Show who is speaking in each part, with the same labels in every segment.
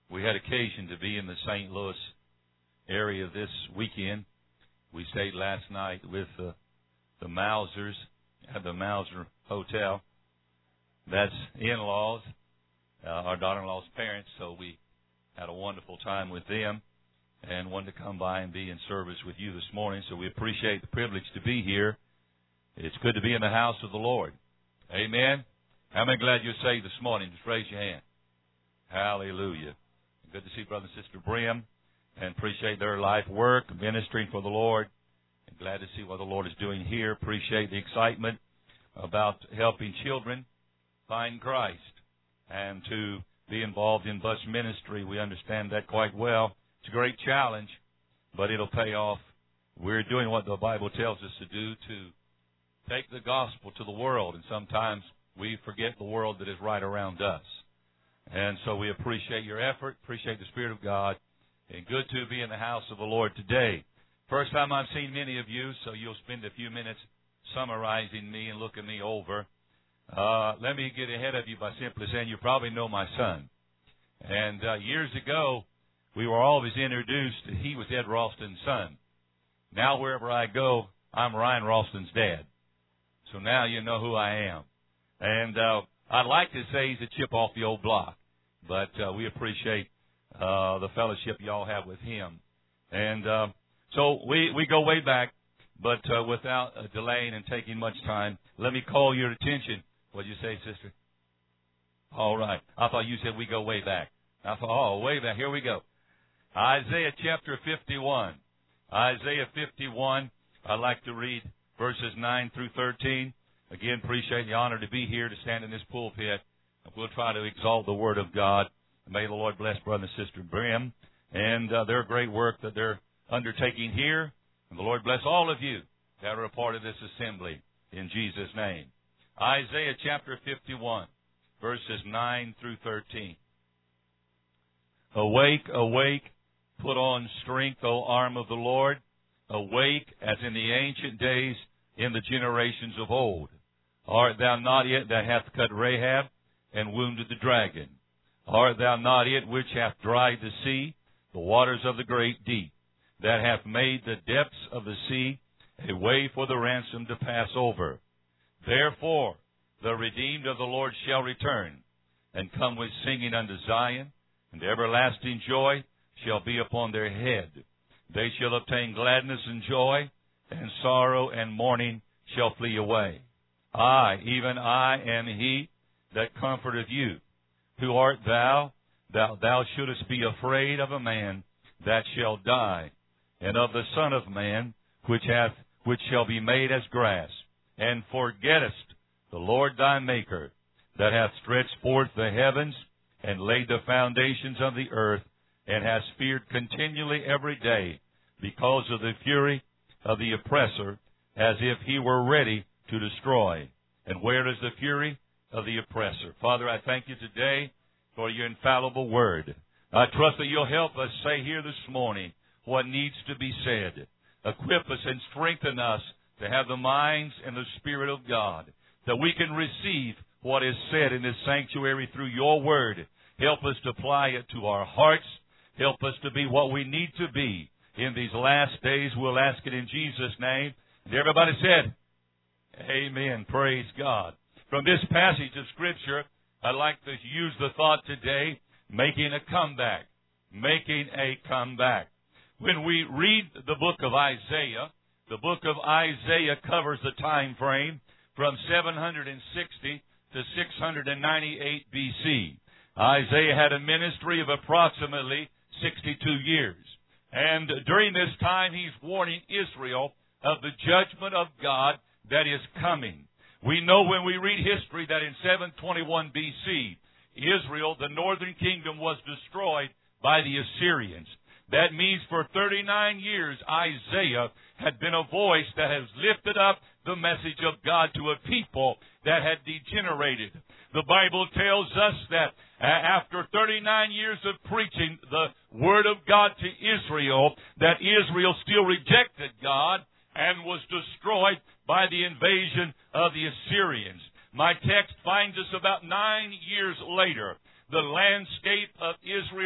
Speaker 1: We had occasion to be in the St. Louis area this weekend. We stayed last night with the Mausers at the Mauser Hotel. That's in-laws, our daughter-in-law's parents, so we had a wonderful time with them and wanted to come by and be in service with you this morning. So we appreciate the privilege to be here. It's good to be in the house of the Lord. Amen. How many glad you're saved this morning? Just raise your hand. Hallelujah. Good to see Brother and Sister Brim, and appreciate their life work, ministering for the Lord. And glad to see what the Lord is doing here. Appreciate the excitement about helping children find Christ and to be involved in bus ministry. We understand that quite well. It's a great challenge, but it'll pay off. We're doing what the Bible tells us to do, to take the gospel to the world, and sometimes we forget the world that is right around us. And so we appreciate your effort, appreciate the Spirit of God, and good to be in the house of the Lord today. First time I've seen many of you, so you'll spend a few minutes summarizing me and looking me over. Let me get ahead of you by simply saying you probably know my son. And years ago, we were always introduced, he was Ed Ralston's son. Now wherever I go, I'm Ryan Ralston's dad. So now you know who I am. And I'd like to say he's a chip off the old block, but we appreciate the fellowship y'all have with him. And so we go way back, but without delaying and taking much time, let me call your attention. What did you say, sister? All right. I thought you said we go way back. I thought, oh, way back. Here we go. Isaiah chapter 51. Isaiah 51, I'd like to read verses 9 through 13. Again, appreciate the honor to be here, to stand in this pulpit. We'll try to exalt the Word of God. May the Lord bless Brother and Sister Brim and their great work that they're undertaking here. And the Lord bless all of you that are a part of this assembly in Jesus' name. Isaiah chapter 51, verses 9 through 13. Awake, awake, put on strength, O arm of the Lord. Awake as in the ancient days, in the generations of old. Art thou not it that hath cut Rahab and wounded the dragon? Art thou not it which hath dried the sea, the waters of the great deep, that hath made the depths of the sea a way for the ransom to pass over? Therefore the redeemed of the Lord shall return, and come with singing unto Zion, and everlasting joy shall be upon their head. They shall obtain gladness and joy, and sorrow and mourning shall flee away. I, even I, am he that comforteth you. Who art thou, that thou shouldest be afraid of a man that shall die, and of the Son of Man, which shall be made as grass, and forgettest the Lord thy Maker, that hath stretched forth the heavens, and laid the foundations of the earth, and hast feared continually every day, because of the fury of the oppressor, as if he were ready to destroy. And where is the fury of the oppressor? Father, I thank you today for your infallible word. I trust that you'll help us say here this morning what needs to be said. Equip us and strengthen us to have the minds and the Spirit of God, that we can receive what is said in this sanctuary through your word. Help us to apply it to our hearts. Help us to be what we need to be in these last days. We'll ask it in Jesus' name. And everybody said, amen. Praise God. From this passage of Scripture, I'd like to use the thought today, making a comeback. Making a comeback. When we read the book of Isaiah, the book of Isaiah covers the time frame from 760 to 698 B.C. Isaiah had a ministry of approximately 62 years. And during this time, he's warning Israel of the judgment of God that is coming. We know when we read history that in 721 B.C., Israel, the northern kingdom, was destroyed by the Assyrians. That means for 39 years, Isaiah had been a voice that has lifted up the message of God to a people that had degenerated. The Bible tells us that after 39 years of preaching the Word of God to Israel, that Israel still rejected God and was destroyed by the invasion of the Assyrians. My text finds us about 9 years later. The landscape of Israel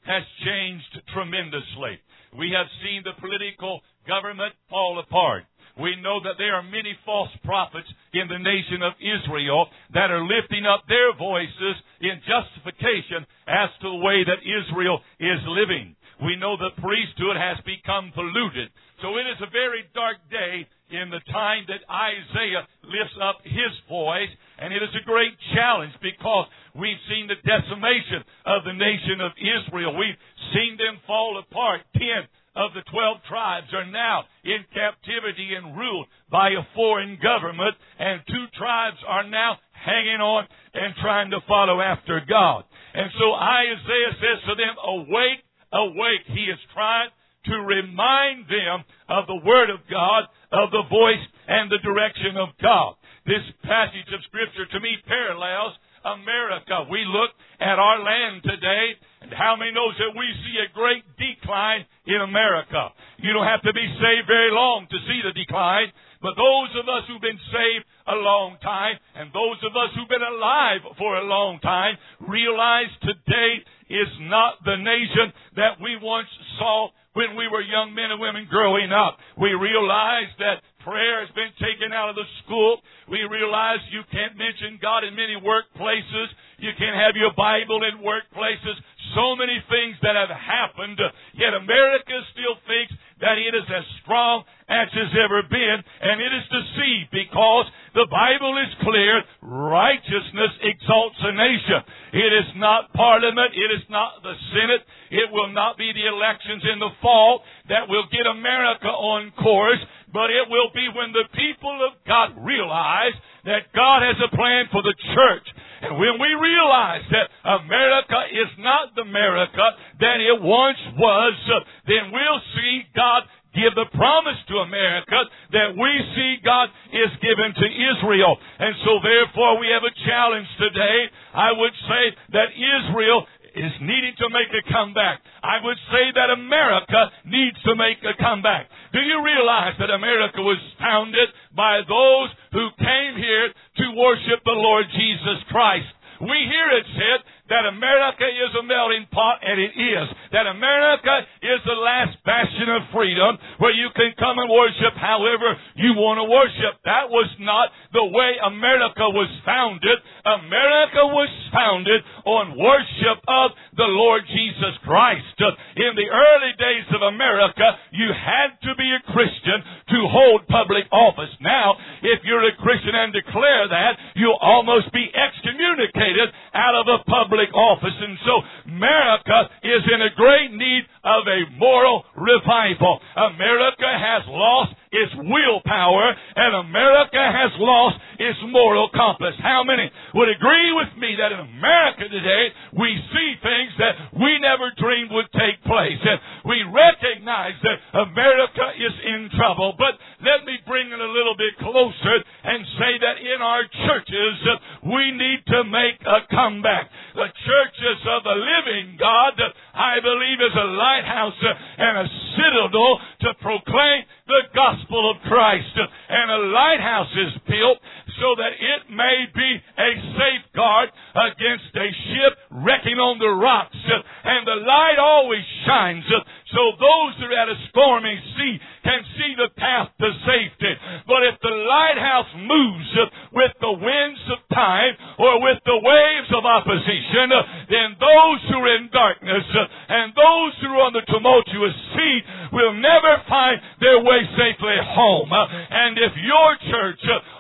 Speaker 1: has changed tremendously. We have seen the political government fall apart. We know that there are many false prophets in the nation of Israel that are lifting up their voices in justification as to the way that Israel is living. We know the priesthood has become polluted. So it is a very dark day in the time that Isaiah lifts up his voice, and it is a great challenge because we've seen the decimation of the nation of Israel. We've seen them fall apart. 10 of the 12 tribes are now in captivity and ruled by a foreign government, and 2 tribes are now hanging on and trying to follow after God. And so Isaiah says to them, awake, awake. He is trying to remind them of the Word of God, of the voice and the direction of God. This passage of Scripture to me parallels America. We look at our land today, and how many knows that we see a great decline in America? You don't have to be saved very long to see the decline, but those of us who've been saved a long time, and those of us who've been alive for a long time, realize today is not the nation that we once saw when we were young men and women growing up. We realize that prayer has been taken out of the school. We realize you can't mention God in many workplaces. You can't have your Bible in workplaces. So many things that have happened. Yet America still thinks that it is as strong as it's ever been. And it is deceived because the Bible is clear. Righteousness exalts a nation. It is not Parliament. It is not the Senate. It will not be the elections in the fall that will get America on course. But it will be when the people of God realize that God has a plan for the church. And when we realize that America is not the America that it once was, then we'll see God give the promise to America that we see God is given to Israel. And so therefore we have a challenge today. I would say that Israel is needing to make a comeback. I would say that America needs to make a comeback. Do you realize that America was founded by those who came here to worship the Lord Jesus Christ? We hear it said that America is a melting pot, and it is. That America is the last bastion of freedom where you can come and worship however you want to worship. That was not the way America was founded. America was founded on worship of the Lord Jesus Christ. In the early days of America, you had to be a Christian to hold public office. Now, if you're a Christian and declare that, you'll almost be excommunicated out of a public office. And so America is in a great need of a moral revival. America has lost its willpower, and America has lost its moral compass. How many would agree with me that in America today we see things that we never dreamed would take place? And we recognize that America is in trouble. But let me bring it a little bit closer and say that in our churches we need to make a comeback. The churches of the living God, I believe, is a lighthouse and a citadel to proclaim the gospel of Christ. And a lighthouse is built so that it may be a safeguard against a ship wrecking on the rocks. And the light always shines so those who are at a stormy sea can see the path to safety. But if the lighthouse moves with the winds of time or with the waves of opposition, then those who are in darkness and those who are on the tumultuous sea will never find their way safely home. And if your church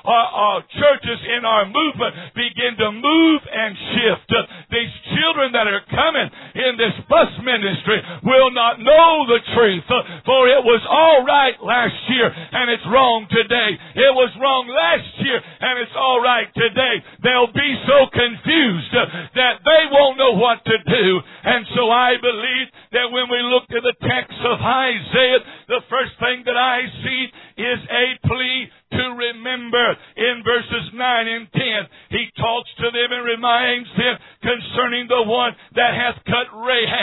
Speaker 1: or churches in our movement begin to move and shift, these children that are coming in this bus ministry will not know the truth, for it was all right last year and it's wrong today. It was wrong last year and it's all right today. They'll be so confused that they won't know what to do. And so I believe that when we look at the text of Isaiah, the first thing that I see is a plea to remember. In verses 9 and 10, he talks to them and reminds them concerning the one that hath cut Rahab.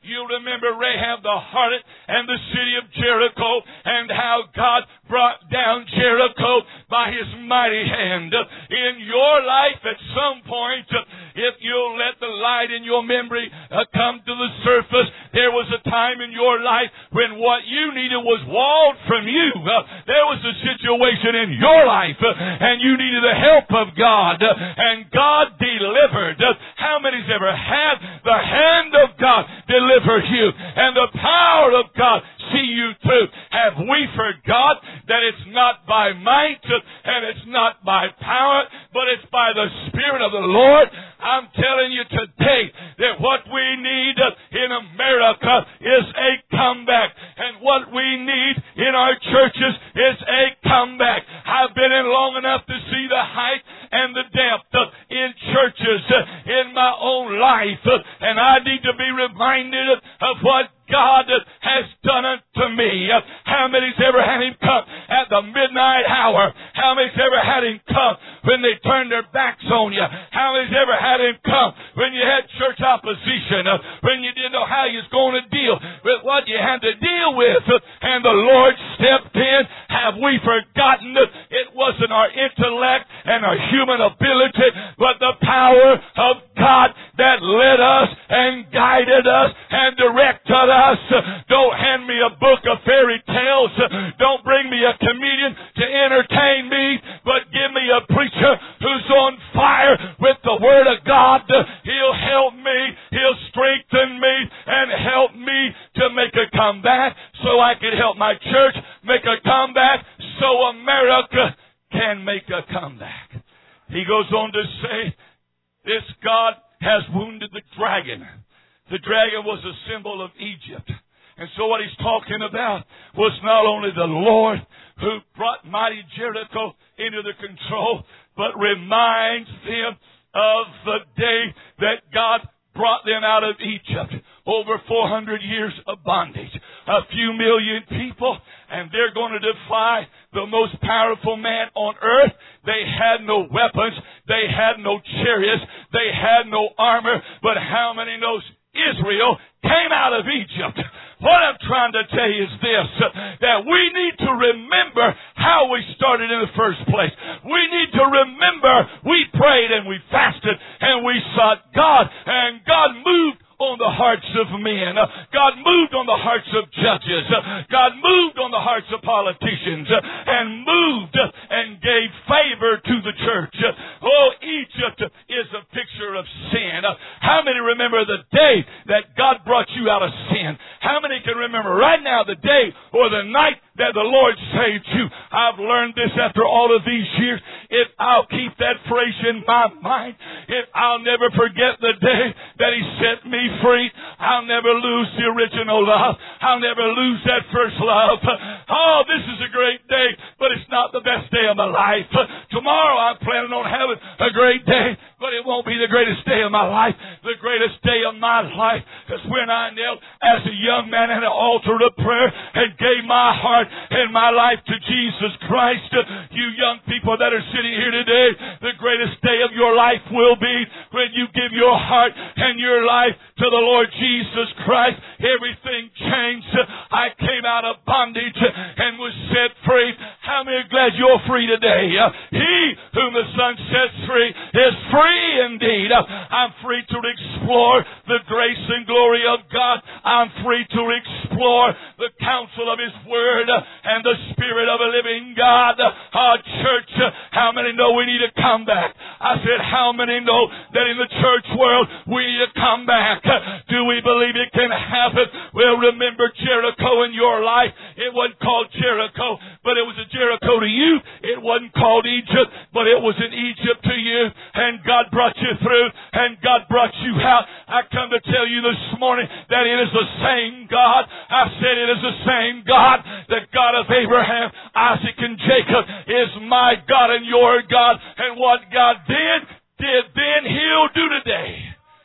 Speaker 1: You remember Rahab the harlot and the city of Jericho, and how God brought down Jericho by His mighty hand. In your life at some point, if you'll let the light in your memory come to the surface, there was a time in your life when what you needed was walled from you. There was a situation in your life and you needed the help of God, and God delivered. How many's ever had the hand of God deliver you and the power of God see you through? Have we forgot that it's not by might and it's not by power, but it's by the Spirit of the Lord? I'm telling you today that what we need in America is a comeback, and what we need in our churches is a comeback. I've been in long enough to see the height and the depth in churches in my own life, and I need to be reminded of what God has done unto me. How many's ever had Him come at the midnight hour? How many's ever had Him come when they turned their backs on you? How many's ever had Him come when you had church opposition, when you didn't know how you was going to deal with what you had to deal with, and the Lord stepped in? Have we forgotten that it wasn't our intellect and our human ability, but the power of God that led us and guided us and directed us? Don't hand me a book of fairy tales. Don't bring me a comedian to entertain me, but give me a preacher who's on fire with the Word of God. He'll help me. He'll strengthen me and help me to make a comeback so I can help my church make a comeback so America can make a comeback. He goes on to say, this God has wounded the dragon. The dragon was a symbol of Egypt. And so what he's talking about was not only the Lord who brought mighty Jericho into the control, but reminds them of the day that God brought them out of Egypt. Over 400 years of bondage. A few million people, and they're going to defy the most powerful man on earth. They had no weapons. They had no chariots. They had no armor. But how many knows Israel came out of Egypt? What I'm trying to tell you is this, that we need to remember how we started in the first place. We need to remember we prayed and we fasted and we sought God, and God moved on the hearts of men. God moved on the hearts of judges. God moved on the hearts of politicians and moved and gave favor to the church. Oh, Egypt is a picture of sin. How many remember the day that God brought you out of sin? How many can remember right now the day or the night that the Lord saved you? I've learned this after all of these years. If I'll keep that phrase in my mind, if I'll never forget the day that He set me free, I'll never lose the original love. I'll never lose that first love. Oh, this is a great day, but it's not the best day of my life. Tomorrow I'm planning on having a great day, but it won't be the greatest day of my life. The greatest day of my life is when I knelt as a young man at an altar of prayer and gave my heart and my life to Jesus Christ. You young people that are sitting here today, the greatest day of your life will be when you give your heart and your life to the Lord Jesus Christ. Everything changed. I came out of bondage and was set free. How many are glad you're free today? He whom the Son sets free is free indeed. I'm free to explore the grace and glory of God. I'm free to explore the counsel of His Word and the Spirit of a living God. Our church, how many know we need to come back? I said, how many know that in the church world we need to come back? Do we believe it can happen? Well, remember Jericho in your life. It wasn't called Jericho, but it was a Jericho to you. It wasn't called Egypt, but it was an Egypt to you. And God brought you through, and God brought you out. I come to tell you this morning that it is the same God. I said it is the same God. The God of Abraham, Isaac, and Jacob is my God and your God. And what God did then, He'll do today.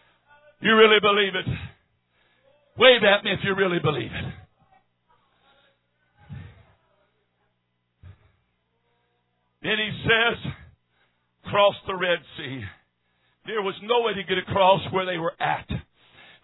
Speaker 1: You really believe it? Wave at me if you really believe it. Then He says, cross the Red Sea. There was no way to get across where they were at.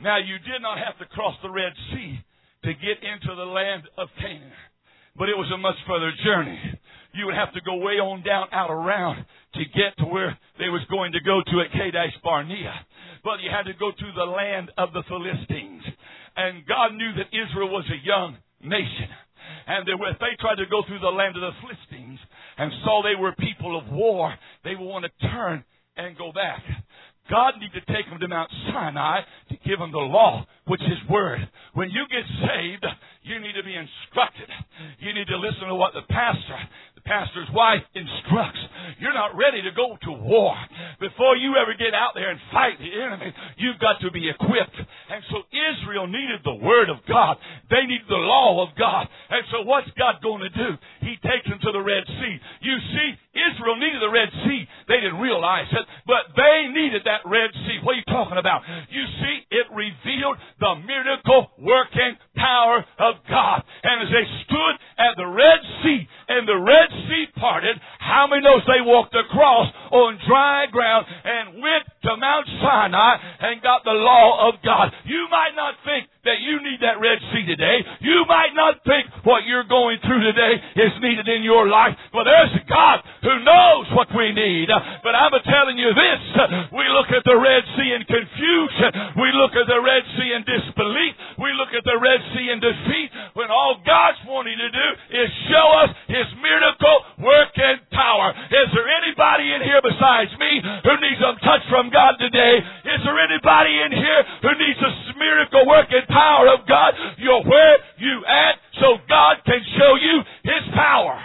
Speaker 1: Now, you did not have to cross the Red Sea to get into the land of Canaan, but it was a much further journey. You would have to go way on down out around to get to where they was going to go to at Kadesh Barnea. But you had to go to the land of the Philistines. And God knew that Israel was a young nation. And if they tried to go through the land of the Philistines and saw they were people of war, they would want to turn and go back. God needed to take them to Mount Sinai to give them the law, which is Word. When you get saved, you need to be instructed. You need to listen to what the pastor's wife instructs. You're not ready to go to war. Before you ever get out there and fight the enemy, you've got to be equipped. And so Israel needed the Word of God. They needed the law of God. And so what's God going to do? He takes them to the Red Sea. You see, Israel needed the Red Sea. They didn't realize it, but they needed that Red Sea. What are you talking about? You see, it revealed the miracle working power of God. And as they stood at the Red Sea and the Red Sea parted, how many knows they walked across on dry ground and went to Mount Sinai and got the law of God? You might not think that you need that Red Sea today. You might not think what you're going through today is needed in your life. But there's a God who knows what we need. But I'm telling you this, we look at the Red Sea in confusion. We look at the Red Sea in disbelief. We look at the Red Sea in defeat, when all God's wanting to do is show us His miracle working power. Is there anybody in here besides me who needs a touch from God today? Is there anybody in here who needs a miracle working power of God? You're where you at so God can show you His power.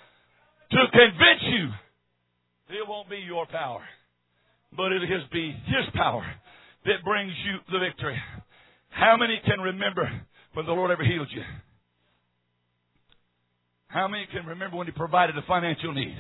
Speaker 1: To convince you, it won't be your power, but it'll be His power that brings you the victory. How many can remember when the Lord ever healed you? How many can remember when He provided a financial need?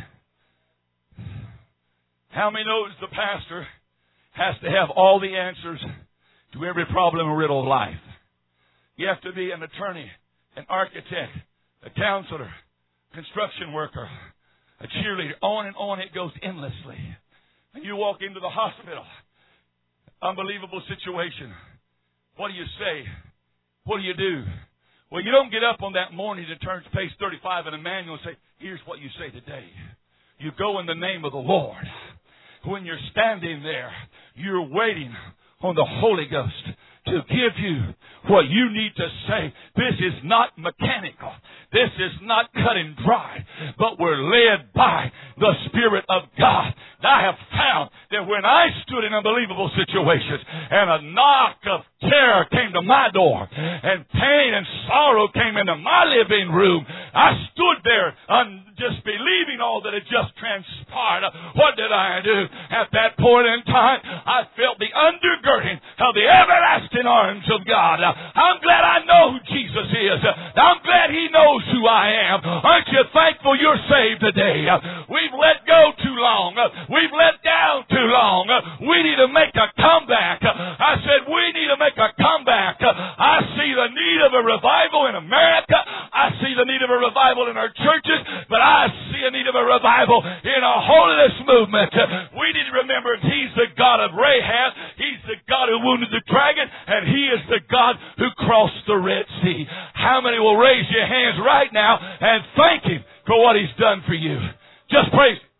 Speaker 1: How many knows the pastor has to have all the answers to every problem and riddle of life? You have to be an attorney, an architect, a counselor, construction worker, a cheerleader. On and on it goes endlessly. And you walk into the hospital. Unbelievable situation. What do you say? What do you do? Well, you don't get up on that morning to turn to page 35 in a manual and say, here's what you say today. You go in the name of the Lord. When you're standing there, you're waiting on the Holy Ghost to give you what you need to say. This is not mechanical. This is not cut and dry, but we're led by the Spirit of God. I have found that when I stood in unbelievable situations and a knock of terror came to my door and pain and sorrow came into my living room, I stood there just believing all that had just transpired. What did I do? At that point in time, I felt the undergirding of the everlasting arms of God. I'm glad I know who Jesus is. I'm glad He knows who I am. Aren't you thankful you're saved today? We've let go too long. We've let down too long. We need to make a comeback. I said we need to make a comeback. I see the need of a revival in America. I see the need of a revival in our churches, but I see a need of a revival in a holiness movement. We need to remember He's the God of Rahab. He's the God who wounded the dragon, and He is the God who crossed the Red Sea. How many will raise your hands right now and thank Him for what He's done for you? Just praise Him.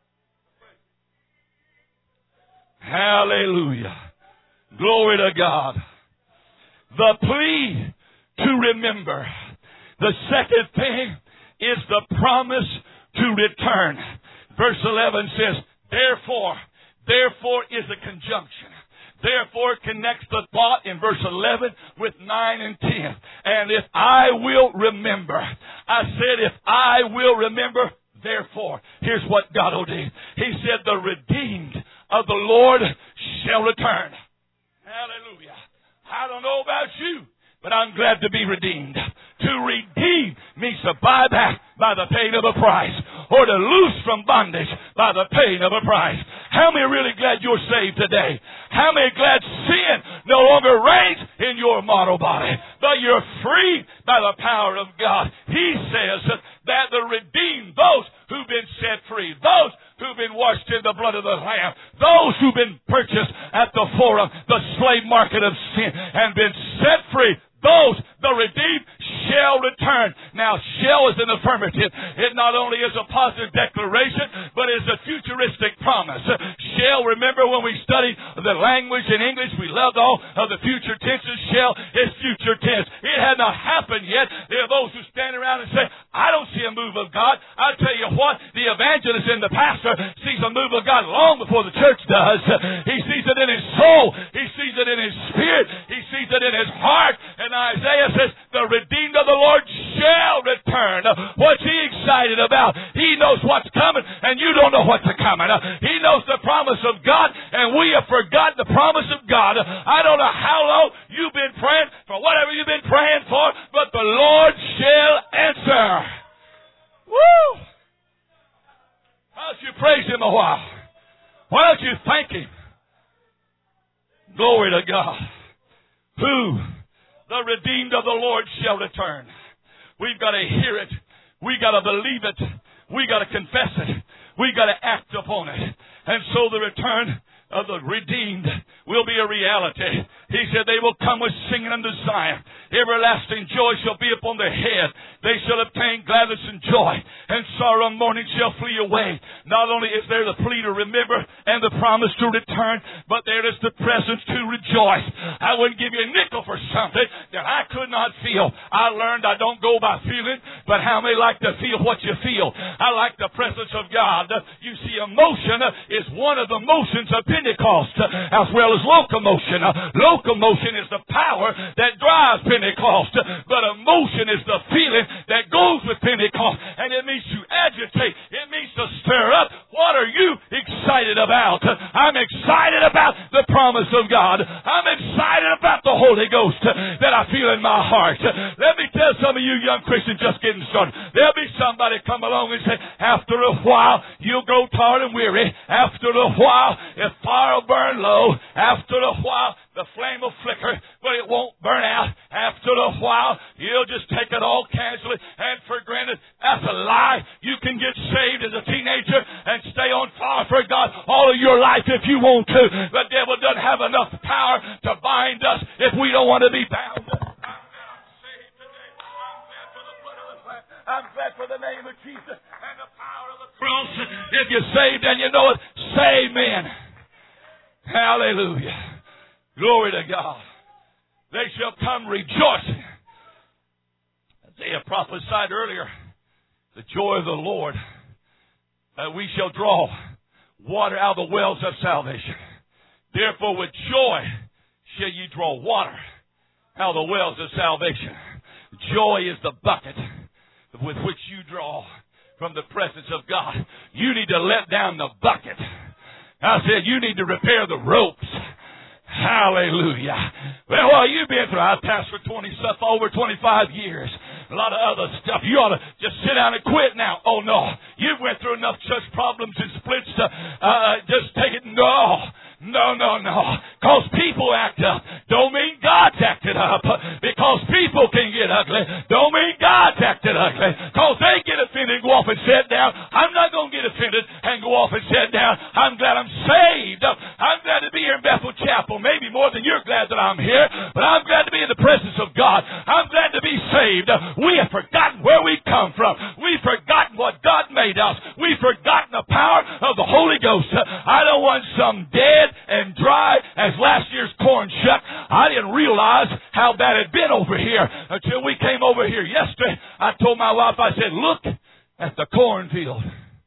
Speaker 1: Hallelujah. Glory to God. The plea to remember. The second thing is the promise to return. Verse 11 says, Therefore is a conjunction. Therefore connects the thought in verse 11 with 9 and 10. And if I will remember. I said if I will remember, therefore. Here's what God will do. He said the redeemed of the Lord shall return. Hallelujah. I don't know about you, but I'm glad to be redeemed. To redeem means to buy back by the paying of a price, or to loose from bondage by the paying of a price. How many are really glad you're saved today? How many are glad sin no longer reigns in your mortal body, but you're free by the power of God? He says that the redeemed, those who've been set free, those who've been washed in the blood of the Lamb, those who've been purchased at the forum, the slave market of sin, and been set free, those, the redeemed, shall return. Now, shall is an affirmative. It not only is a positive declaration, but is a futuristic promise. Shall, remember when we studied the language in English, we loved all of the future tenses. Shall is future tense. It had not happened yet. There are those who stand around and say, I don't see a move of God. I tell you what, the evangelist and the pastor sees a move of God long before the church does. He sees it in his soul. He sees it in his spirit. He sees it in his heart. And Isaiah says, the redeemed of the Lord shall return. What's he excited about? He knows what's coming, and you don't know what's coming. He knows the promise of God, and we have forgotten the promise of God. I don't know how long you've been praying for whatever you've been praying for, but the Lord shall answer. Woo! Why don't you praise Him a while? Why don't you thank Him? Glory to God. Who? The redeemed of the Lord shall return. We've got to hear it. We've got to believe it. We've got to confess it. We've got to act upon it. And so the return of the redeemed will be a reality. He said they will come with singing unto Zion. Everlasting joy shall be upon their head. They shall obtain gladness and joy, and sorrow and mourning shall flee away. Not only is there the plea to remember and the promise to return, but there is the presence to rejoice. I wouldn't give you a nickel for something that I could not feel. I learned I don't go by feeling, but how many like to feel what you feel? I like the presence of God. You see, emotion is one of the motions of Pentecost, as well as locomotion. Locomotion is the power that drives Pentecost, but emotion is the feeling that goes with Pentecost, and it means to agitate. It means to stir up. What are you excited about? I'm excited about the promise of God. I'm excited about the Holy Ghost that I feel in my heart. Let me tell some of you young Christians just getting started. There'll be somebody come along and say, after a while, you'll grow tired and weary. After a while, the fire will burn low. After a while, the flame will flicker, but it won't burn out. After a while, you'll just take it all casually and for granted. That's a lie. You can get saved as a teenager and stay on fire for God all of your life if you want to. The devil doesn't have enough power to bind us if we don't want to be bound. I'm glad for the name of Jesus and the power of the cross. If you're saved and you know it, say amen. Hallelujah. Glory to God. They shall come rejoicing. Isaiah prophesied earlier, the joy of the Lord, we shall draw water out of the wells of salvation. Therefore with joy shall ye draw water out of the wells of salvation. Joy is the bucket with which you draw from the presence of God. You need to let down the bucket. I said you need to repair the ropes. Hallelujah. Well, you've been through, I've pastored over 25 years. A lot of other stuff. You ought to just sit down and quit now. Oh, no. You've went through enough church problems and splits to just take it. No. Because people act up. Don't mean God's acted up. Because people can get ugly. Don't mean God's acted ugly. Because they get offended and go off and sit down. I'm not going to get offended and go off and sit down. I'm glad I'm saved. I'm glad to be here in Bethel Chapel. Maybe more than you're glad that I'm here. But I'm glad to be in the presence of God. I'm glad to be saved. We have forgotten where we come from. We've forgotten what God made us. We've forgotten the power of the Holy Ghost. I don't want some dead and dry as last year's corn shuck. I didn't realize how bad it had been over here until we came over here yesterday. I told my wife, I said, look at the cornfield.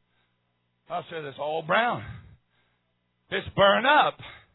Speaker 1: I said, it's all brown. It's burned up.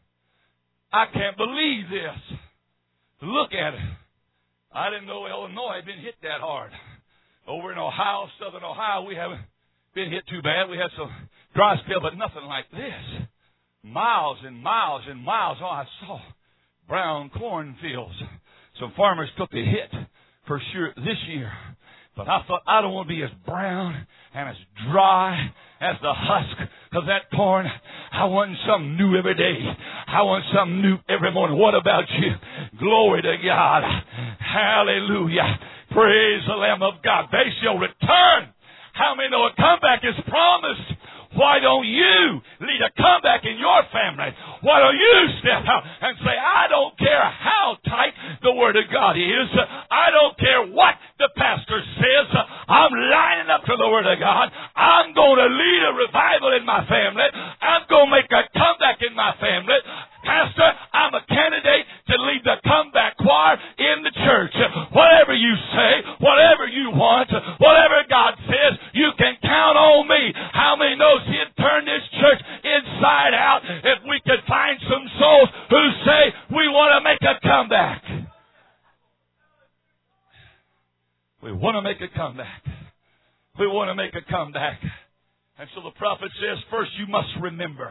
Speaker 1: I can't believe this. Look at it. I didn't know Illinois had been hit that hard. Over in Ohio, southern Ohio, we haven't been hit too bad. We had some dry spell, but nothing like this. Miles and miles and miles. Oh, I saw brown cornfields. Some farmers took a hit for sure this year. But I thought, I don't want to be as brown and as dry as the husk of that corn. I want something new every day. I want something new every morning. What about you? Glory to God. Hallelujah. Praise the Lamb of God. They shall return. How many know a comeback is promised? Why don't you lead a comeback in your family? Why don't you step out and say, I don't care how tight the Word of God is. I don't care what the pastor says. I'm lining up to the Word of God. I'm going to lead a revival in my family. I'm going to make a comeback in my family. Pastor, I'm a candidate to lead the comeback choir in the church. Whatever you say, whatever you want, whatever God says, you can count on me. How many knows He'd turn this church inside out if we could find some souls who say, we want to make a comeback. We want to make a comeback. We want to make a comeback. And so the prophet says, first you must remember.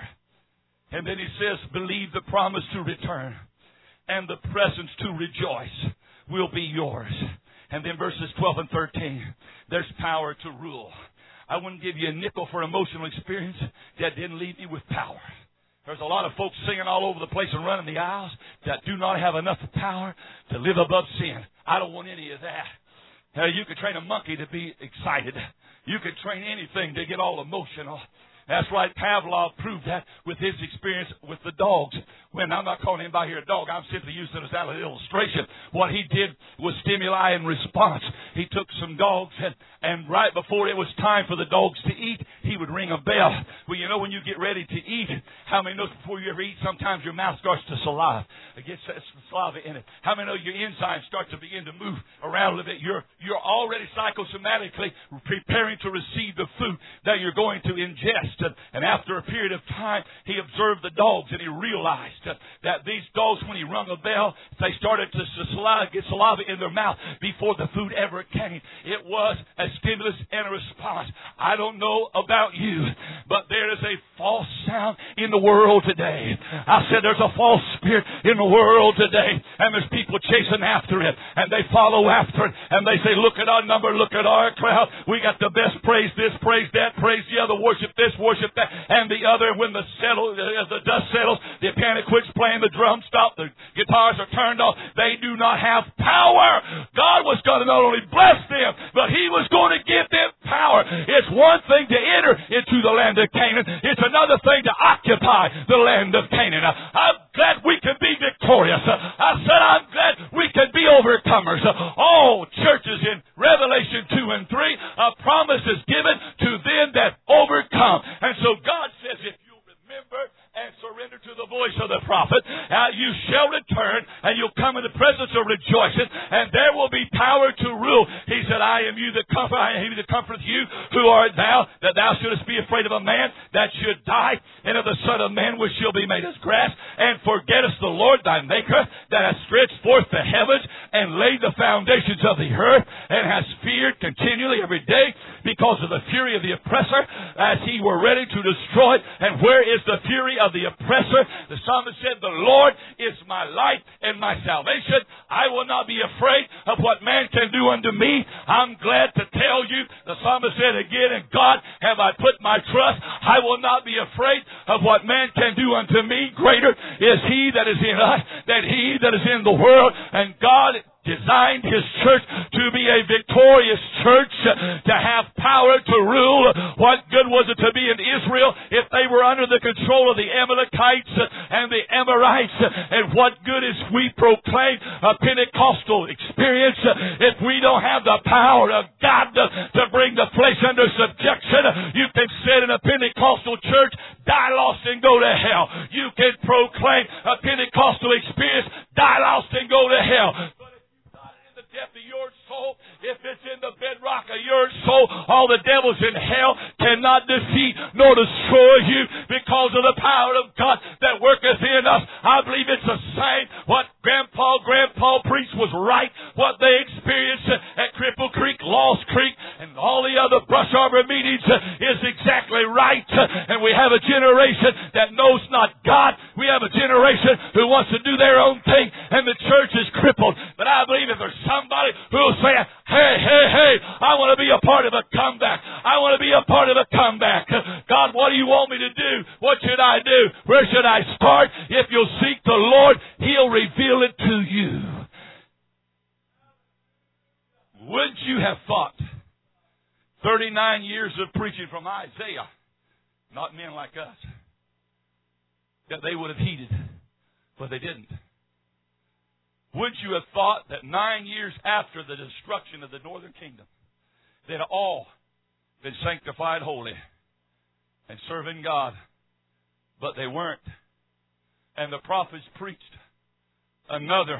Speaker 1: And then he says, believe the promise to return and the presence to rejoice will be yours. And then verses 12 and 13, there's power to rule. I wouldn't give you a nickel for emotional experience that didn't leave me with power. There's a lot of folks singing all over the place and running the aisles that do not have enough power to live above sin. I don't want any of that. You could train a monkey to be excited. You could train anything to get all emotional. That's right. Pavlov proved that with his experience with the dogs. When I'm not calling anybody here a dog, I'm simply using it as an illustration. What he did was stimuli and response. He took some dogs and right before it was time for the dogs to eat, he would ring a bell. Well, you know when you get ready to eat, how many know before you ever eat, sometimes your mouth starts to saliva. It gets saliva in it. How many know your enzymes start to begin to move around a little bit? You're already psychosomatically preparing to receive the food that you're going to ingest. And after a period of time, he observed the dogs and he realized that these dogs, when he rung a bell, they started to get saliva in their mouth before the food ever came. It was a stimulus and a response. I don't know about you, but there is a false sound in the world today. I said there's a false spirit in the world today, and there's people chasing after it, and they follow after it, and they say, look at our number, look at our crowd. We got the best praise this, praise that, praise the other, worship this, worship that, and the other. When the dust settles, the piano quits playing, the drums stop, the guitars are turned off. They do not have power. God was going to not only bless them, but He was going to give them power. It's one thing to enter into the land of Canaan. It's another thing to occupy the land of Canaan. I'm glad we can be victorious. I said I'm glad we can be overcomers. All churches in Revelation 2 and 3, a promise is given to them that overcome. And so God says, if you remember and surrender to the voice of the prophet, you shall return and you'll come in the presence of rejoicing, and there will be power to rule. He said, I am you that comfort, I am he that comforteth you. Who art thou, that thou shouldest be afraid of a man that should die, and of the Son of Man which shall be made as grass, and forgettest the Lord thy Maker, that hath stretched forth the heavens, and laid the foundations of the earth, and hast feared continually every day, because of the fury of the oppressor, as he were ready to destroy. And where is the fury of the oppressor? The psalmist said, the Lord is my light and my salvation. I will not be afraid of what man can do unto me. I'm glad to tell you, the psalmist said again, in God have I put my trust. I will not be afraid of what man can do unto me. Greater is He that is in us than he that is in the world. And God designed His church to be a victorious church, to have power to rule. What good was it to be in Israel if they were under the control of the Amalekites and the Amorites? And what good is we proclaim a Pentecostal experience if we don't have the power of God to bring the flesh under subjection? You can sit in a Pentecostal church, die lost and go to hell. You can proclaim a Pentecostal experience, die lost and go to hell. Depth of your soul, if it's in the bedrock of your soul, all the devils in hell cannot defeat nor destroy you because of the power of God that worketh in us. I believe it's the same. What Grandpa preached was right. What they experienced at Cripple Creek, Lost Creek, and all the other brush arbor meetings is exactly right. And we have a generation that knows not God. We have a generation who wants to do their own thing, and the church is crippled. But I believe if there's somebody who will say, hey, I want to be a part of a comeback. I want to be a part of a comeback. God, what do you want me to do? What should I do? Where should I start? If you'll seek the Lord, He'll reveal it to you. Wouldn't you have thought 39 years of preaching from Isaiah, not men like us, that they would have heeded, but they didn't. Wouldn't you have thought that 9 years after the destruction of the northern kingdom, they'd all been sanctified holy and serving God? But they weren't. And the prophets preached another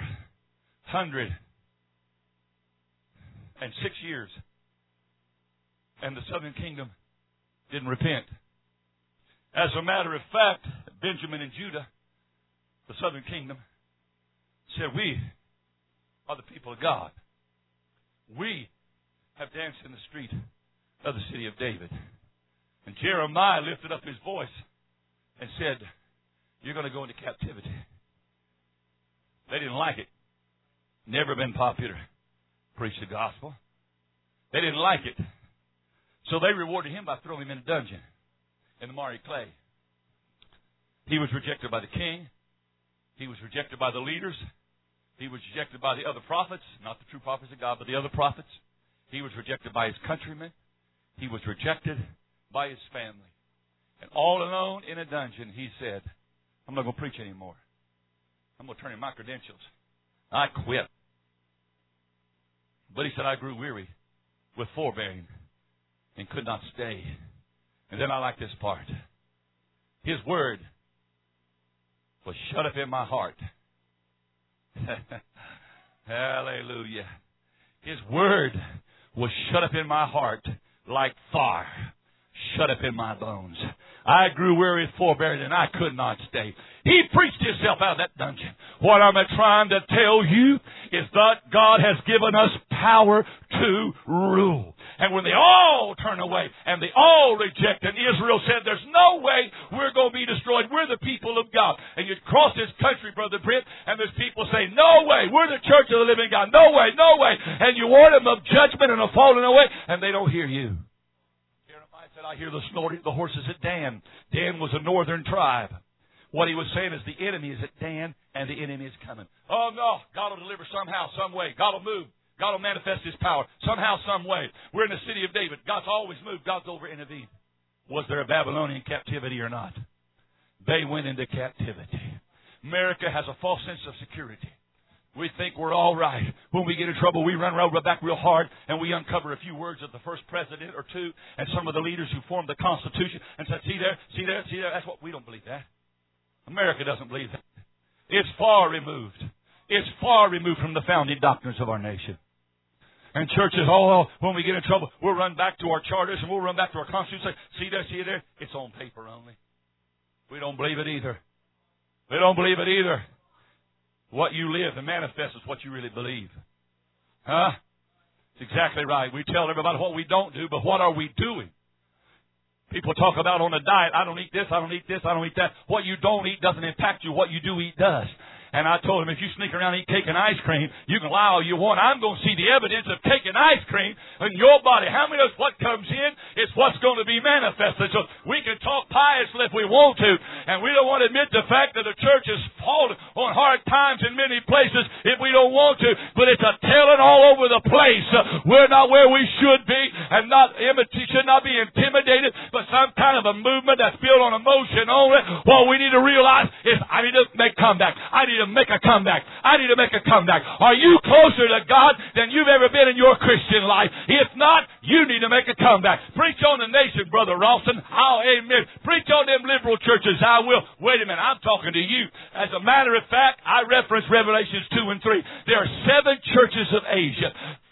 Speaker 1: 106 years. And the southern kingdom didn't repent. As a matter of fact, Benjamin and Judah, the southern kingdom, said, we are the people of God. We have danced in the street of the city of David. And Jeremiah lifted up his voice and said, you're going to go into captivity. They didn't like it. Never been popular. Preach the gospel. They didn't like it. So they rewarded him by throwing him in a dungeon in the miry clay. He was rejected by the king. He was rejected by the leaders. He was rejected by the other prophets, not the true prophets of God, but the other prophets. He was rejected by his countrymen. He was rejected by his family. And all alone in a dungeon, he said, I'm not going to preach anymore. I'm going to turn in my credentials. I quit. But he said, I grew weary with forbearing and could not stay. And then I like this part. His word was shut up in my heart. Hallelujah. His word was shut up in my heart like fire, shut up in my bones. I grew weary, forbearing, and I could not stay. He preached himself out of that dungeon. What I'm trying to tell you is that God has given us power to rule. And when they all turn away and they all reject, and Israel said, there's no way we're going to be destroyed. We're the people of God. And you cross this country, Brother Britt, and there's people say, no way, we're the church of the living God. No way, no way. And you warn them of judgment and of falling away, and they don't hear you. Jeremiah said, I hear the snorting of the horses at Dan. Dan was a northern tribe. What he was saying is the enemy is at Dan, and the enemy is coming. Oh, no, God will deliver somehow, some way. God will move. God will manifest His power somehow, some way. We're in the city of David. God's always moved. God's over intervened. Was there a Babylonian captivity or not? They went into captivity. America has a false sense of security. We think we're all right. When we get in trouble, we run back real hard, and we uncover a few words of the first president or two and some of the leaders who formed the Constitution and said, see there, see there, see there. That's what we don't believe that. America doesn't believe that. It's far removed. It's far removed from the founding doctrines of our nation. And churches, when we get in trouble, we'll run back to our charters and we'll run back to our Constitution and say, see there, see there. It's on paper only. We don't believe it either. We don't believe it either. What you live and manifest is what you really believe. Huh? It's exactly right. We tell everybody what we don't do, but what are we doing? People talk about on a diet, I don't eat this, I don't eat this, I don't eat that. What you don't eat doesn't impact you. What you do eat does. And I told him, if you sneak around and eat cake and ice cream, you can lie all you want. I'm going to see the evidence of cake and ice cream in your body. How many knows what comes in is what's going to be manifested? So we can talk piously if we want to, and we don't want to admit the fact that the church has fallen on hard times in many places if we don't want to, but it's a telling all over the place. We're not where we should be, and should not be intimidated, but some kind of a movement that's built on emotion only. What we need to realize is I need to make comeback. I need to make a comeback. I need to make a comeback. Are you closer to God than you've ever been in your Christian life? If not, you need to make a comeback. Preach on the nation, Brother Ralston. I'll amen. Preach on them liberal churches. I will. Wait a minute. I'm talking to you. As a matter of fact, I reference Revelations 2 and 3. There are 7 churches of Asia.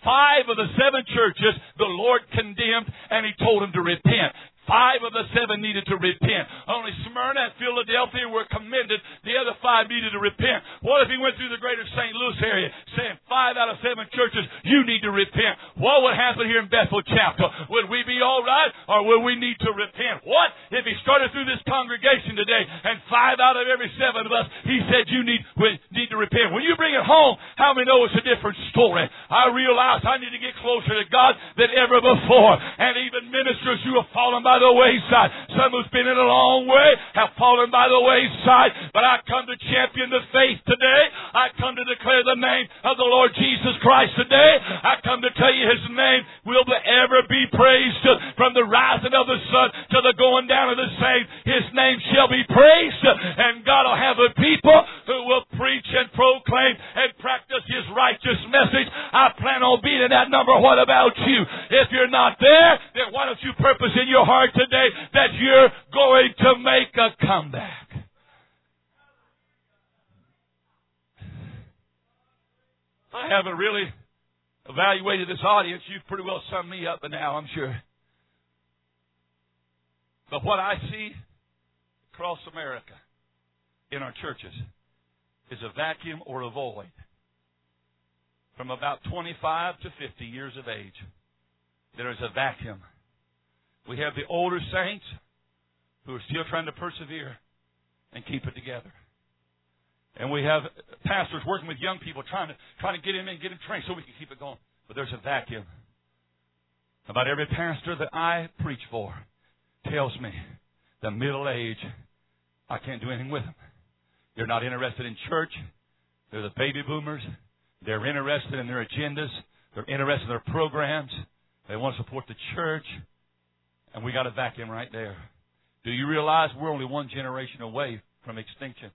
Speaker 1: 5 of the 7 churches the Lord condemned, and He told them to repent. 5 of the 7 needed to repent. Only Smyrna and Philadelphia were commended. The other 5 needed to repent. What if he went through the greater St. Louis area saying 5 out of 7 churches, you need to repent? What would happen here in Bethel Chapel? Would we be all right, or would we need to repent? What if he started through this congregation today and 5 out of every 7 of us, he said we need to repent? When you bring it home, how many know it's a different story? I realize I need to get closer to God than ever before. And even ministers who have fallen by by the wayside. Some who's been in a long way have fallen by the wayside. But I come to champion the faith today. I come to declare the name of the Lord Jesus Christ today. I come to tell you His name will ever be praised from the rising of the sun to the going down of the same. His name shall be praised, and God will have a people who will preach and proclaim and practice His righteous message. I plan on being in that number. What about you? If you're not there, then why don't you purpose in your heart today that you're going to make a comeback? I haven't really evaluated this audience. You've pretty well summed me up by now, I'm sure. But what I see across America in our churches is a vacuum or a void. From about 25 to 50 years of age, there is a vacuum. We have the older saints who are still trying to persevere and keep it together. And we have pastors working with young people trying to get them in, get them trained so we can keep it going. But there's a vacuum. About every pastor that I preach for tells me the middle age, I can't do anything with them. They're not interested in church. They're the baby boomers. They're interested in their agendas. They're interested in their programs. They want to support the church. And we got a vacuum right there. Do you realize we're only one generation away from extinction?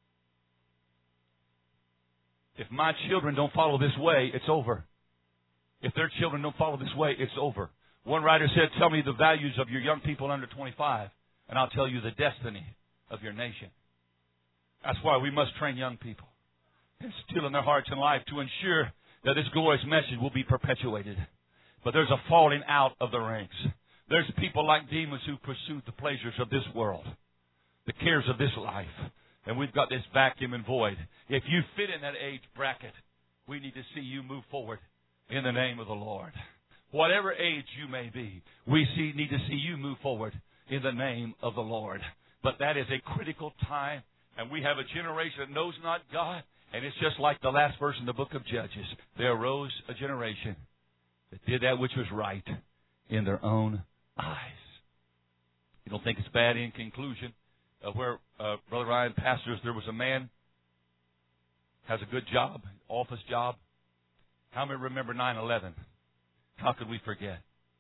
Speaker 1: If my children don't follow this way, it's over. If their children don't follow this way, it's over. One writer said, tell me the values of your young people under 25, and I'll tell you the destiny of your nation. That's why we must train young people, instill in their hearts and life to ensure that this glorious message will be perpetuated. But there's a falling out of the ranks. There's people like Demas who pursued the pleasures of this world, the cares of this life. And we've got this vacuum and void. If you fit in that age bracket, we need to see you move forward in the name of the Lord. Whatever age you may be, we need to see you move forward in the name of the Lord. But that is a critical time, and we have a generation that knows not God. And it's just like the last verse in the book of Judges. There arose a generation that did that which was right in their own eyes. You don't think it's bad in conclusion? Where Brother Ryan pastors, there was a man, has a good job, office job. How many remember 9/11? How could we forget?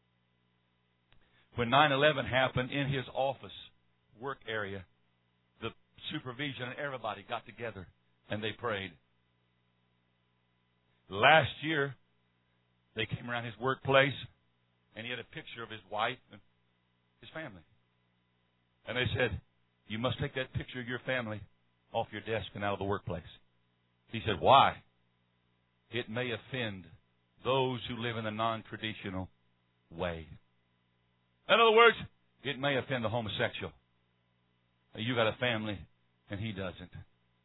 Speaker 1: When 9/11 happened in his office, work area, the supervision and everybody got together and they prayed. Last year, they came around his workplace and he had a picture of his wife and his family. And they said, you must take that picture of your family off your desk and out of the workplace. He said, why? It may offend those who live in a non-traditional way. In other words, it may offend the homosexual. You got a family and he doesn't.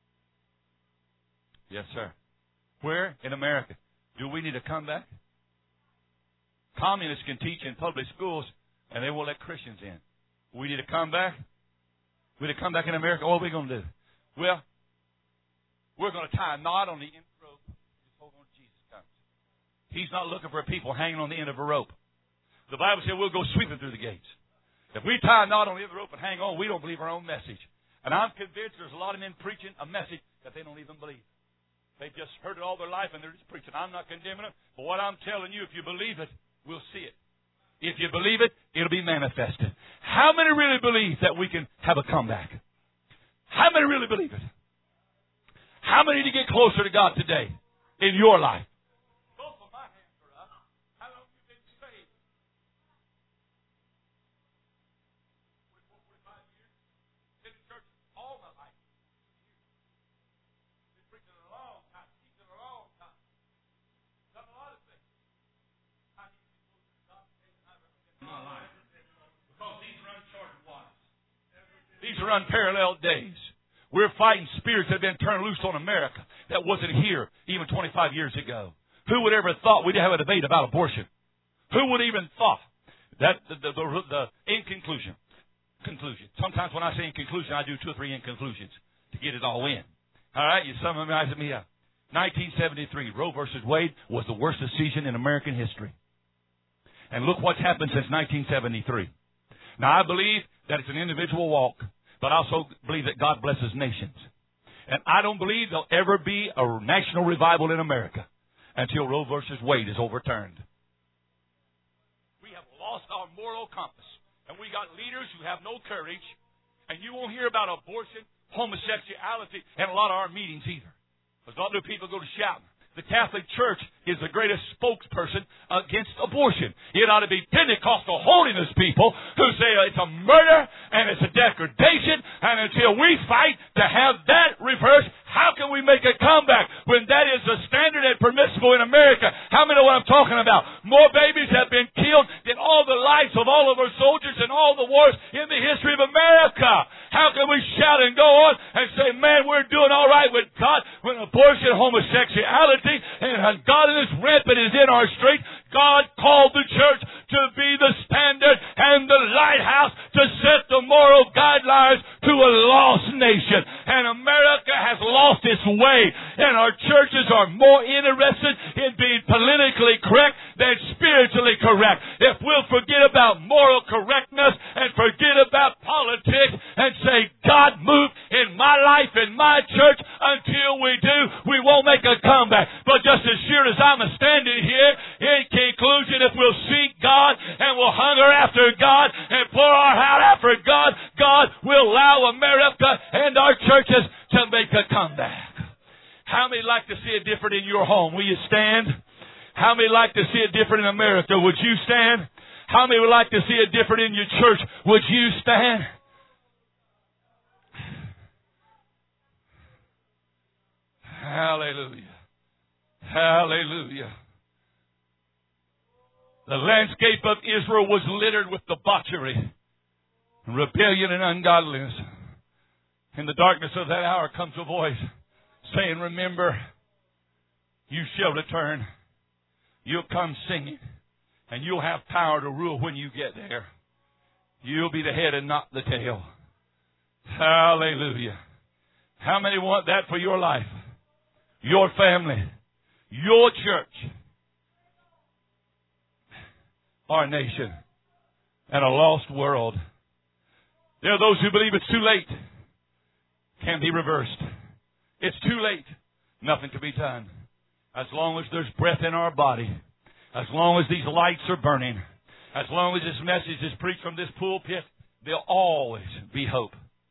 Speaker 1: Yes, sir. Where? In America. Do we need a comeback? Communists can teach in public schools and they won't let Christians in. We need a comeback? We need to come back in America. What are we going to do? Well, we're going to tie a knot on the end of the rope. Just hold on till Jesus comes. He's not looking for people hanging on the end of a rope. The Bible said we'll go sweeping through the gates. If we tie a knot on the end of the rope and hang on, we don't believe our own message. And I'm convinced there's a lot of men preaching a message that they don't even believe. They've just heard it all their life and they're just preaching. I'm not condemning them. But what I'm telling you, if you believe it, we'll see it. If you believe it, it'll be manifested. How many really believe that we can have a comeback? How many really believe it? How many need to get closer to God today in your life? Both of my hands are up. How long have you been saved? 45 years. Been in church all my life. Been preaching a long time, teaching a long time. Done a lot of things. I need to be closer to God today than I've ever been in my life. Because these are uncharted waters. These are unparalleled days. We're fighting spirits that have been turned loose on America that wasn't here even 25 years ago. Who would ever have thought we'd have a debate about abortion? Who would even thought that in conclusion. Sometimes when I say in conclusion, I do 2 or 3 in conclusions to get it all in. All right, you summarize me up. 1973, Roe versus Wade was the worst decision in American history. And look what's happened since 1973. Now, I believe that it's an individual walk, but I also believe that God blesses nations. And I don't believe there'll ever be a national revival in America until Roe versus Wade is overturned. We have lost our moral compass. And we got leaders who have no courage. And you won't hear about abortion, homosexuality, and a lot of our meetings either. Because a lot of people go to shouting. The Catholic Church is the greatest spokesperson against abortion. It ought to be Pentecostal holiness people who say it's a murder and it's a degradation, and until we fight to have that reversed, how can we make a comeback when that is the standard and permissible in America? How many know what I'm talking about? More babies have been killed than all the lives of all of our soldiers in all the wars in the history of America. How can we shout and go on and say, man, we're doing all right with God when abortion, homosexuality, and godliness rampant is in our streets? God called the church to be the standard and the lighthouse to set the moral guidelines to a lost nation. And America has lost its way. And our churches are more interested in being politically correct than spiritually correct. If we'll forget about moral correctness and forget about politics and say, God, move in my life, in my church, until we do, we won't make a comeback. But just as sure as I'm standing here, in conclusion, if we'll seek God and we'll hunger after God and pour our heart after God, God will allow America and our churches to make a comeback. How many like to see it different in your home? Will you stand? How many like to see it different in America? Would you stand? How many would like to see it different in your church? Would you stand? Hallelujah. Hallelujah. The landscape of Israel was littered with debauchery, rebellion, and ungodliness. In the darkness of that hour comes a voice saying, remember, you shall return. You'll come singing, and you'll have power to rule when you get there. You'll be the head and not the tail. Hallelujah. How many want that for your life, your family, your church, our nation, and a lost world? There are those who believe it's too late. Can be reversed. It's too late. Nothing to be done. As long as there's breath in our body, as long as these lights are burning, as long as this message is preached from this pulpit, there'll always be hope.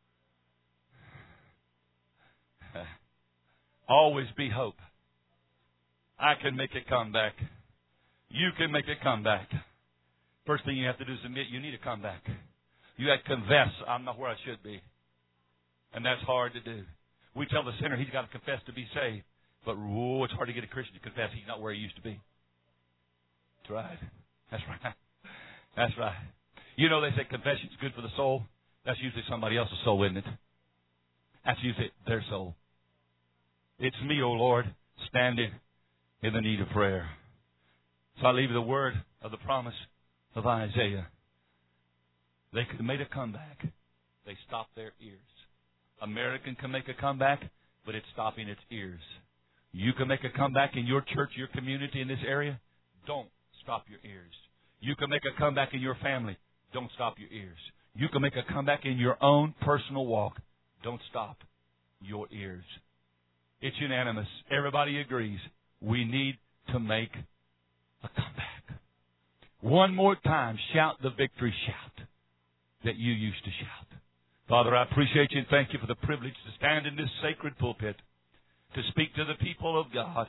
Speaker 1: Always be hope. I can make a comeback. You can make a comeback. First thing you have to do is admit you need a comeback. You have to confess, I'm not where I should be. And that's hard to do. We tell the sinner he's got to confess to be saved. But it's hard to get a Christian to confess he's not where he used to be. That's right. That's right. That's right. You know, they say confession's good for the soul. That's usually somebody else's soul, isn't it? That's usually their soul. It's me, O Lord, standing in the need of prayer. So I leave you the word of the promise of Isaiah. They could have made a comeback. They stopped their ears. American can make a comeback, but it's stopping its ears. You can make a comeback in your church, your community, in this area. Don't stop your ears. You can make a comeback in your family. Don't stop your ears. You can make a comeback in your own personal walk. Don't stop your ears. It's unanimous. Everybody agrees. We need to make a comeback. One more time, shout the victory shout that you used to shout. Father, I appreciate you and thank you for the privilege to stand in this sacred pulpit to speak to the people of God.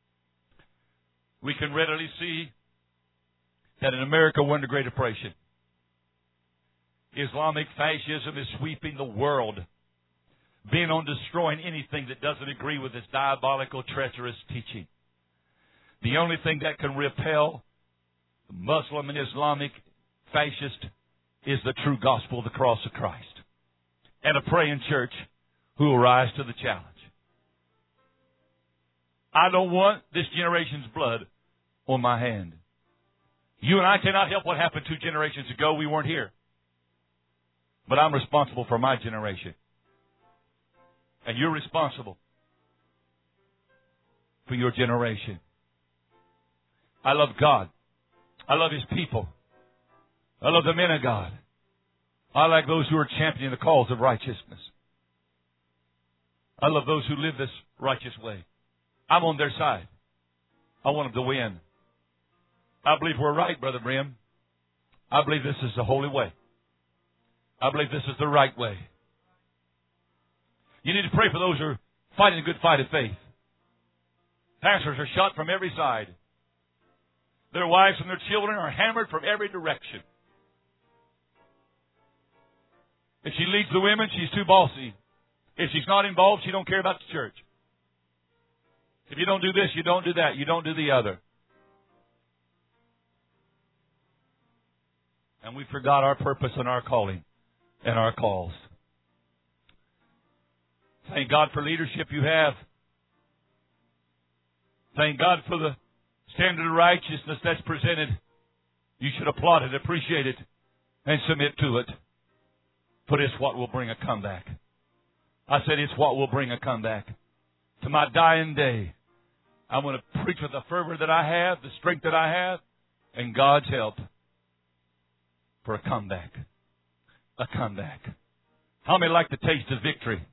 Speaker 1: We can readily see that in America we're under great oppression. Islamic fascism is sweeping the world, bent on destroying anything that doesn't agree with its diabolical, treacherous teaching. The only thing that can repel the Muslim and Islamic fascist is the true gospel of the cross of Christ. And a praying church who will rise to the challenge. I don't want this generation's blood on my hand. You and I cannot help what happened 2 generations ago. We weren't here. But I'm responsible for my generation. And you're responsible for your generation. I love God. I love His people. I love the men of God. I like those who are championing the cause of righteousness. I love those who live this righteous way. I'm on their side. I want them to win. I believe we're right, Brother Brim. I believe this is the holy way. I believe this is the right way. You need to pray for those who are fighting a good fight of faith. Pastors are shot from every side. Their wives and their children are hammered from every direction. If she leads the women, she's too bossy. If she's not involved, she don't care about the church. If you don't do this, you don't do that, you don't do the other. And we forgot our purpose and our calling and our calls. Thank God for leadership you have. Thank God for the standard of righteousness that's presented. You should applaud it, appreciate it, and submit to it. For it's what will bring a comeback. I said it's what will bring a comeback. To my dying day, I'm going to preach with the fervor that I have, the strength that I have, and God's help for a comeback. A comeback. How many like the taste of victory?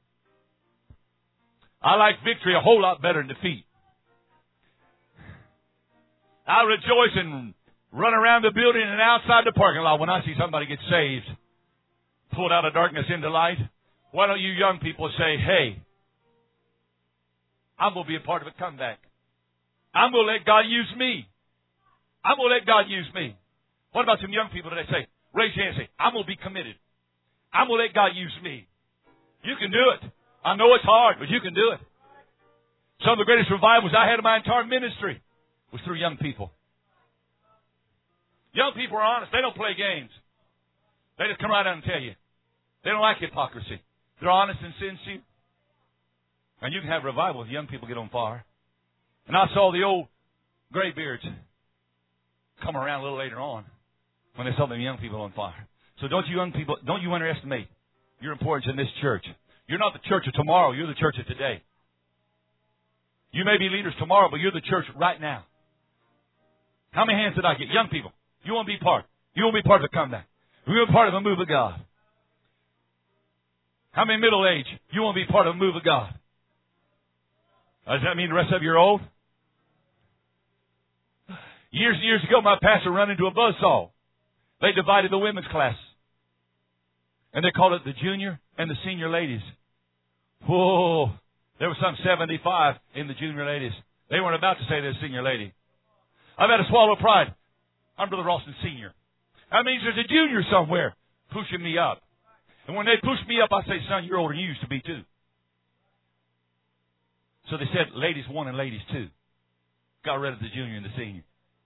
Speaker 1: I like victory a whole lot better than defeat. I rejoice and run around the building and outside the parking lot when I see somebody get saved, pulled out of darkness into light. Why don't you young people say, hey, I'm going to be a part of a comeback. I'm going to let God use me. I'm going to let God use me. What about some young people today? Say, raise your hand and say, I'm going to be committed. I'm going to let God use me. You can do it. I know it's hard, but you can do it. Some of the greatest revivals I had in my entire ministry was through young people. Young people are honest. They don't play games. They just come right out and tell you. They don't like hypocrisy. They're honest and sincere. And you can have revival if young people get on fire. And I saw the old graybeards come around a little later on when they saw the young people on fire. So don't you underestimate your importance in this church. You're not the church of tomorrow. You're the church of today. You may be leaders tomorrow, but you're the church right now. How many hands did I get? Young people, you want to be part. You want to be part of the comeback. You want to be part of a move of God. How many middle age? You want to be part of a move of God. Does that mean the rest of you are old? Years and years ago, my pastor ran into a buzzsaw. They divided the women's class. And they called it the junior and the senior ladies. Whoa. There was some 75 in the junior ladies. They weren't about to say they're a senior lady. I've had to swallow pride. I'm Brother Ralston Senior. That means there's a junior somewhere pushing me up. And when they push me up, I say, son, you're older than you used to be too. So they said ladies 1 and ladies 2. Got rid of the junior and the senior.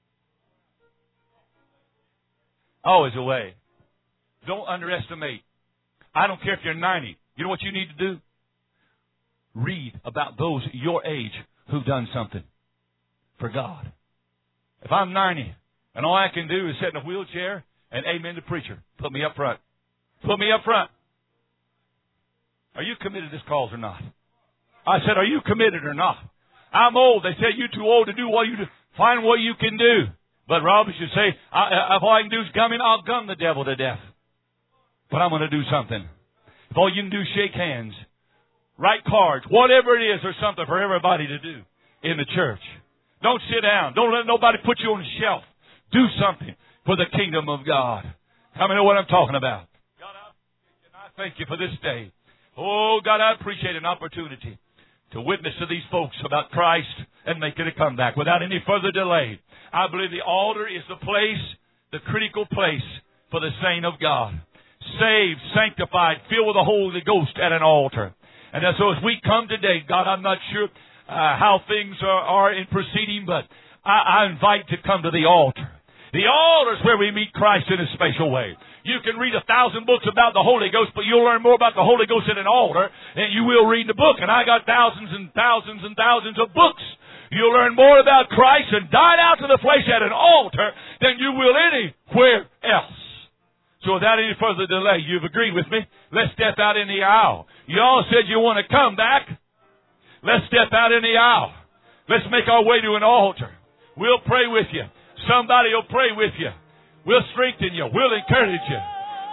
Speaker 1: Always a way. Don't underestimate. I don't care if you're 90. You know what you need to do? Read about those your age who've done something for God. If I'm 90 and all I can do is sit in a wheelchair and amen the preacher, put me up front. Put me up front. Are you committed to this cause or not? I said, are you committed or not? I'm old. They say you're too old to do what you do. Find what you can do. But Robert should say, if all I can do is gum him, I'll gum the devil to death. But I'm going to do something. If all you can do is shake hands, write cards, whatever it is, there's something for everybody to do in the church. Don't sit down. Don't let nobody put you on the shelf. Do something for the kingdom of God. How many know what I'm talking about? God, I thank you for this day. Oh, God, I appreciate an opportunity to witness to these folks about Christ and make it a comeback without any further delay. I believe the altar is the place, the critical place for the saint of God. Saved, sanctified, filled with the Holy Ghost at an altar. And so as we come today, God, I'm not sure how things are in proceeding, but I invite to come to the altar. The altar is where we meet Christ in a special way. You can read 1,000 books about the Holy Ghost, but you'll learn more about the Holy Ghost at an altar than you will read the book. And I got thousands and thousands and thousands of books. You'll learn more about Christ and died out to the flesh at an altar than you will anywhere else. So without any further delay, you've agreed with me. Let's step out in the aisle. You all said you want to come back. Let's step out in the aisle. Let's make our way to an altar. We'll pray with you. Somebody will pray with you. We'll strengthen you. We'll encourage you.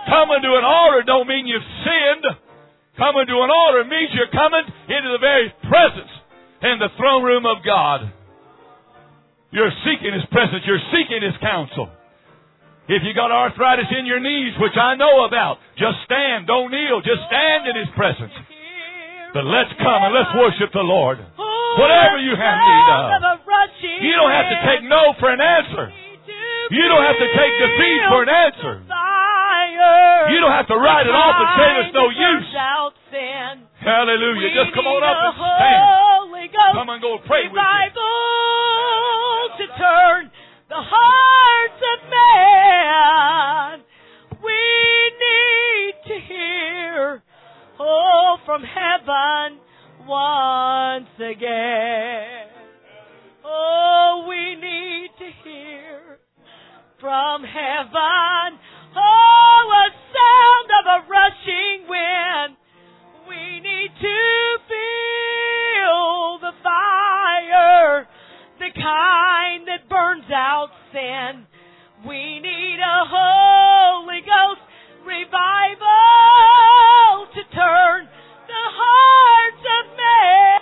Speaker 1: Coming to an altar don't mean you've sinned. Coming to an altar means you're coming into the very presence and the throne room of God. You're seeking His presence. You're seeking His counsel. If you got arthritis in your knees, which I know about, just stand. Don't kneel. Just stand in His presence. But let's come and let's worship the Lord. Whatever you have need of. You don't have to take no for an answer. You don't have to take defeat for an answer. You don't have to write it off and say there's no use. Hallelujah. Just come on up and stand. Come and go pray with me.
Speaker 2: To turn the hearts of man. We need to hear, oh, from heaven once again. Oh, we need to hear from heaven. Oh, a sound of a rushing wind. We need to feel the fire, the kind that burns out sin. We need a Holy Ghost revival.